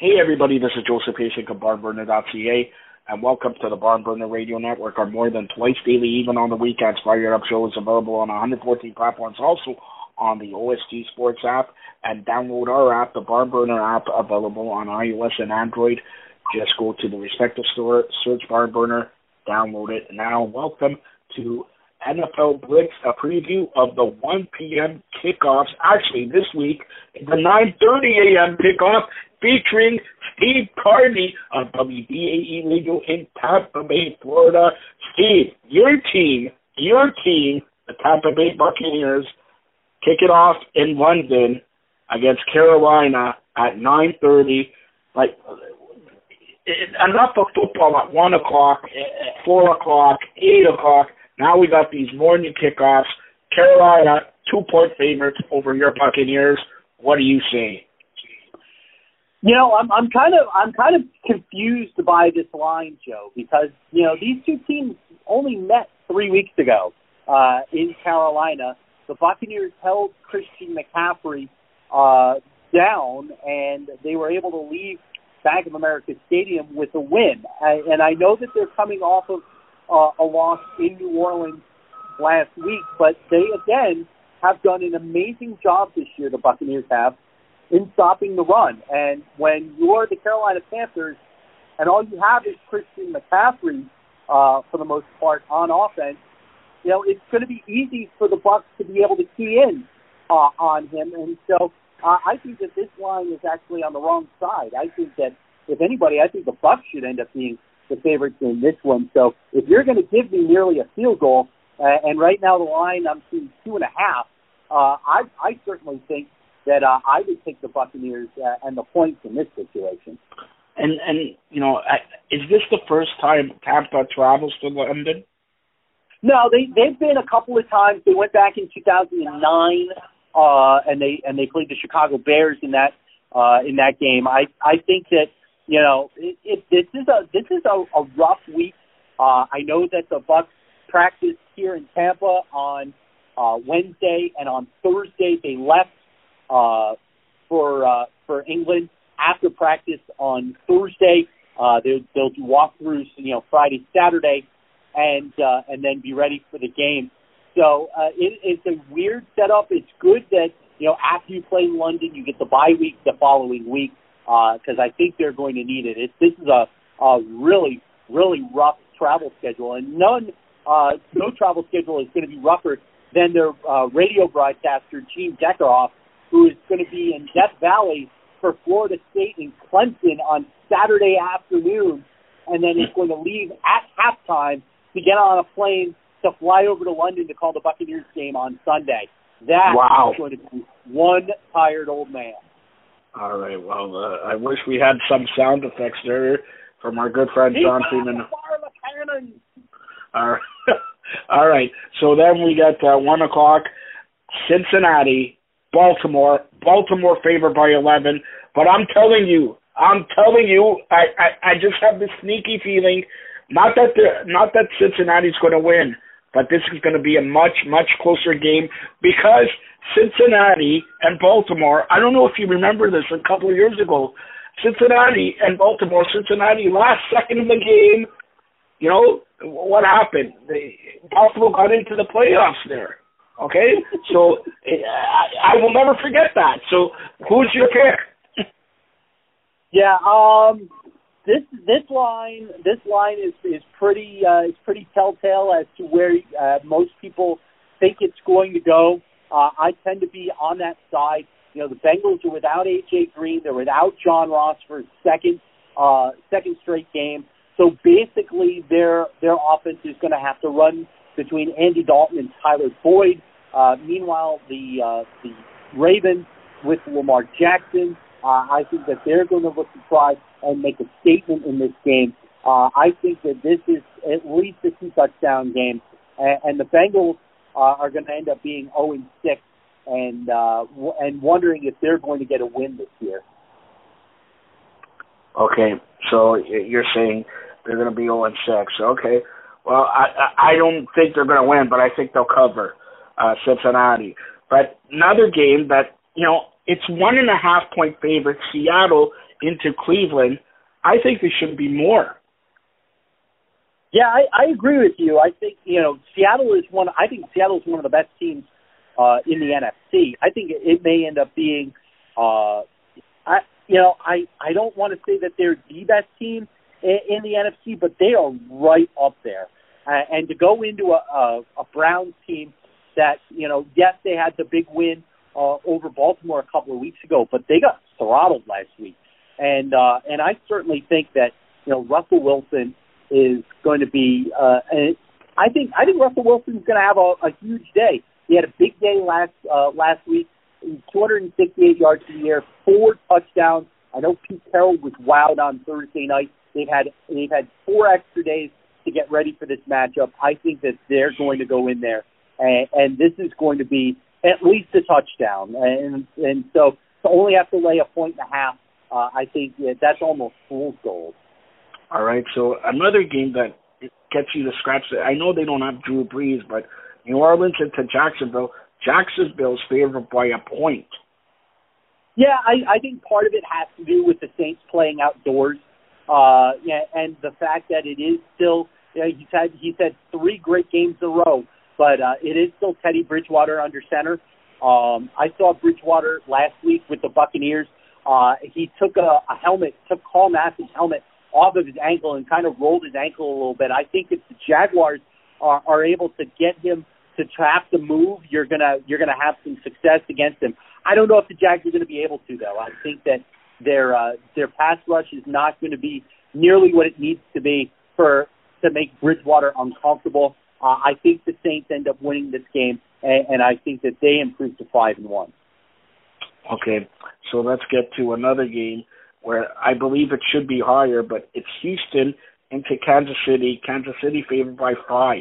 Hey everybody, this is Joseph Hasek of BarnBurner.ca, and welcome to the Barn Burner Radio Network. Our more than twice daily, even on the weekends, Fire Up Show is available on 114 platforms, also on the OSG Sports app, and download our app, the Barn Burner app, available on iOS and Android. Just go to the respective store, search Barn Burner, download it. Now, welcome to NFL Blitz, a preview of the 1 p.m. kickoffs. Actually, this week, the 9:30 a.m. kickoff featuring Steve Carney of WBAE Radio in Tampa Bay, Florida. Steve, your team, the Tampa Bay Buccaneers, kick it off in London against Carolina at 9:30. Enough of football at 1 o'clock, 4 o'clock, 8 o'clock. Now we got these morning kickoffs. Carolina, 2-point favorites over your Buccaneers. What do you say? You know, I'm kind of confused by this line, Joe, because these two teams only met 3 weeks ago in Carolina. The Buccaneers held Christian McCaffrey down, and they were able to leave Bank of America Stadium with a win. And I know that they're coming off of a loss in New Orleans last week, but they, again, have done an amazing job this year, the Buccaneers have, in stopping the run. And when you're the Carolina Panthers and all you have is Christian McCaffrey, for the most part, on offense, it's going to be easy for the Bucs to be able to key in on him. And so I think that this line is actually on the wrong side. I think that, if anybody, I think the Bucs should end up being the favorites in this one. So if you're going to give me nearly a field goal, and right now the line I'm seeing 2.5, I certainly think that I would take the Buccaneers and the points in this situation. And is this the first time Tampa travels to London? No, they've been a couple of times. They went back in 2009, and they played the Chicago Bears in that game. I think that this is a rough week. I know that the Bucs practiced here in Tampa on Wednesday, and on Thursday they left for England. After practice on Thursday, they'll do walkthroughs, Friday, Saturday, and then be ready for the game. So it's a weird setup. It's good that after you play in London, you get the bye week the following week, because I think they're going to need it. This is a really, really rough travel schedule, and no travel schedule is going to be rougher than their radio broadcaster, Gene Deckerhoff, who is going to be in Death Valley for Florida State and Clemson on Saturday afternoon, and then is going to leave at halftime to get on a plane to fly over to London to call the Buccaneers game on Sunday. That is going to be one tired old man. All right, well, I wish we had some sound effects there from our good friend John Freeman. All right, so then we got 1 o'clock, Cincinnati, Baltimore favored by 11, but I'm telling you, I just have this sneaky feeling, not that Cincinnati's going to win, but this is going to be a much, much closer game, because Cincinnati and Baltimore, I don't know if you remember this a couple of years ago, Cincinnati last second of the game, what happened? Baltimore got into the playoffs there. Okay? So I will never forget that. So who's your pick? Yeah, this line is pretty telltale as to where most people think it's going to go. I tend to be on that side. The Bengals are without A.J. Green. They're without John Ross for his second straight game. So basically, their offense is going to have to run between Andy Dalton and Tyler Boyd. Meanwhile, the Ravens with Lamar Jackson, I think that they're going to look to try and make a statement in this game. I think that this is at least a 2-touchdown game, and the Bengals are going to end up being 0-6 and wondering if they're going to get a win this year. Okay, so you're saying they're going to be 0-6. Okay, well, I don't think they're going to win, but I think they'll cover Cincinnati. But another game that, it's 1.5 point favorite. Seattle into Cleveland, I think there should be more. Yeah, I agree with you. I think, Seattle is one of the best teams in the NFC. I think it may end up being, I don't want to say that they're the best team in the NFC, but they are right up there. And to go into a Browns team that, yes, they had the big win over Baltimore a couple of weeks ago, but they got throttled last week. And I certainly think that, Russell Wilson is going to be, I think Russell Wilson's going to have a huge day. He had a big day last week, 268 yards in the air, 4 touchdowns. I know Pete Carroll was wowed on Thursday night. They've had 4 extra days to get ready for this matchup. I think that they're going to go in there, and this is going to be at least a touchdown. And so to only have to lay 1.5 points, I think that's almost fool's gold. All right, so another game that gets you to scratch it. I know they don't have Drew Brees, but New Orleans into Jacksonville. Jacksonville's favored by 1 point. Yeah, I think part of it has to do with the Saints playing outdoors. And the fact that it is still, he's had 3 great games in a row, but it is still Teddy Bridgewater under center. I saw Bridgewater last week with the Buccaneers. He took took Carl Nassib's helmet off of his ankle and kind of rolled his ankle a little bit. I think if the Jaguars are able to get him to have to move, you're gonna have some success against him. I don't know if the Jags are going to be able to, though. I think that their pass rush is not going to be nearly what it needs to be to make Bridgewater uncomfortable. I think the Saints end up winning this game, and I think that they improve to 5-1. Okay, so let's get to another game where I believe it should be higher, but it's Houston into Kansas City. Kansas City favored by 5.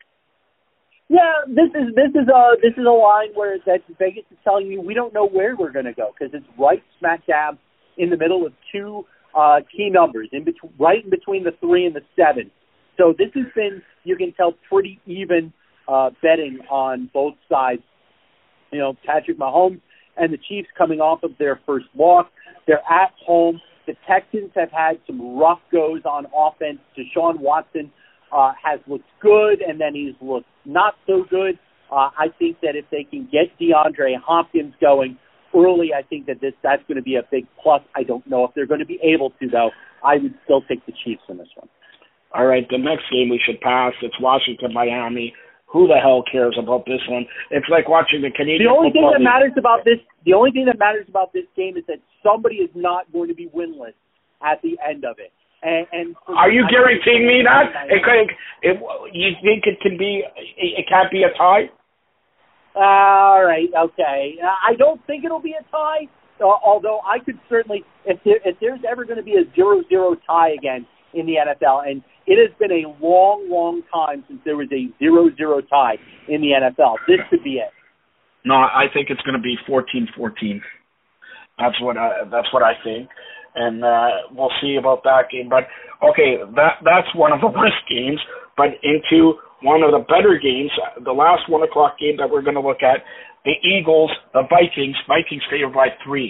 Yeah, this is a line where that Vegas is telling you we don't know where we're going to go because it's right smack dab in the middle of 2 key numbers, right in between the 3 and the 7. So this has been, you can tell, pretty even betting on both sides. Patrick Mahomes and the Chiefs coming off of their first loss. They're at home. The Texans have had some rough goes on offense. Deshaun Watson has looked good, and then he's looked not so good. I think that if they can get DeAndre Hopkins going early, I think that that's going to be a big plus. I don't know if they're going to be able to, though. I would still take the Chiefs in this one. All right, the next game we should pass. It's Washington-Miami. Who the hell cares about this one? It's like watching the Canadian football league. The only thing that matters about this game is that somebody is not going to be winless at the end of it. And are you guaranteeing me that? You think it can be? It can't be a tie? All right, okay. I don't think it'll be a tie. Although I could certainly, if there's ever going to be a 0-0 tie again in the NFL, and it has been a long, long time since there was a 0-0 tie in the NFL. This could be it. No, I think it's going to be 14-14. That's what I think, and we'll see about that game. But okay, that's one of the worst games. But into one of the better games, the last 1 o'clock game that we're going to look at, the Eagles, the Vikings. Vikings favored by 3.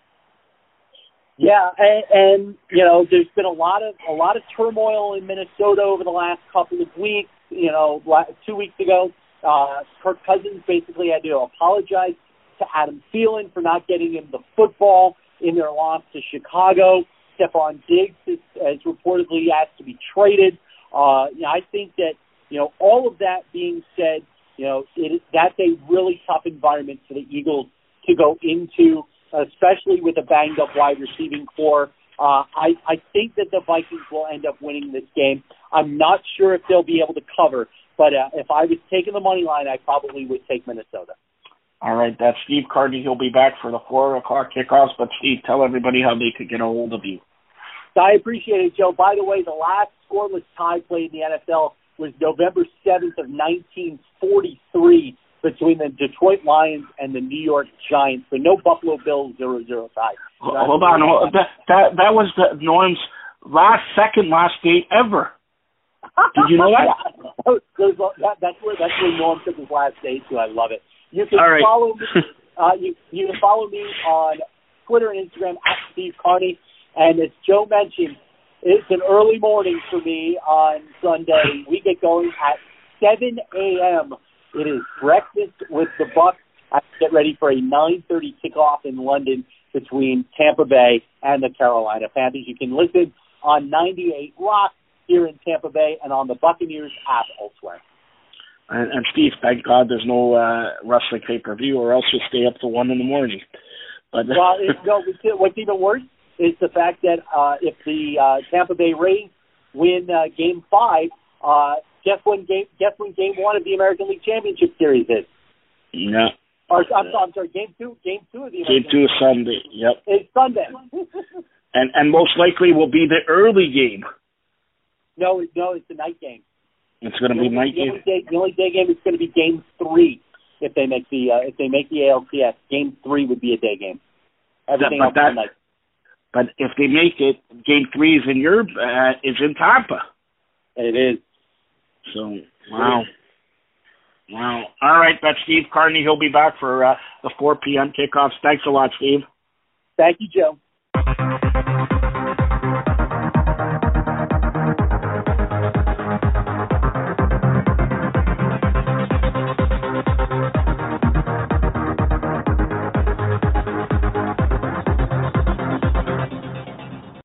Yeah, and there's been a lot of turmoil in Minnesota over the last couple of weeks. 2 weeks ago, Kirk Cousins basically had to apologize to Adam Thielen for not getting him the football in their loss to Chicago. Stephon Diggs is reportedly asked to be traded. I think that all of that being said, that's a really tough environment for the Eagles to go into, especially with a banged-up wide receiving core. I think that the Vikings will end up winning this game. I'm not sure if they'll be able to cover, but if I was taking the money line, I probably would take Minnesota. All right, that's Steve Carney. He'll be back for the 4 o'clock kickoffs. But, Steve, tell everybody how they could get a hold of you. I appreciate it, Joe. By the way, the last scoreless tie played in the NFL was November 7th of 1943 between the Detroit Lions and the New York Giants. So no Buffalo Bills 0-0 tie. Hold on. That was Norm's last day ever. Did you know that? That's where Norm took his last day to. I love it. You can All right. follow me. You can follow me on Twitter and Instagram at Steve Carney. And as Joe mentioned, it's an early morning for me on Sunday. We get going at 7 a.m. It is breakfast with the Bucs. I get ready for a 9:30 kickoff in London between Tampa Bay and the Carolina Panthers. You can listen on 98 Rock here in Tampa Bay and on the Buccaneers app elsewhere. And Steve, thank God there's no wrestling pay-per-view, or else you'll stay up till 1 in the morning. But well, what's even worse is the fact that if the Tampa Bay Rays win Game 5, guess when Game 1 of the American League Championship Series is? Yeah. Or, I'm sorry, Game 2 of the American Game 2 is Sunday. Yep. It's Sunday. and most likely will be the early game. No, it's the night game. It's going to be night game. The only day game is going to be Game 3 if they make the ALCS. Game 3 would be a day game. Everything else is night. But if they make it, Game 3 is is in Tampa. It is. So wow. All right, that's Steve Carney. He'll be back for the 4 p.m. kickoffs. Thanks a lot, Steve. Thank you, Joe.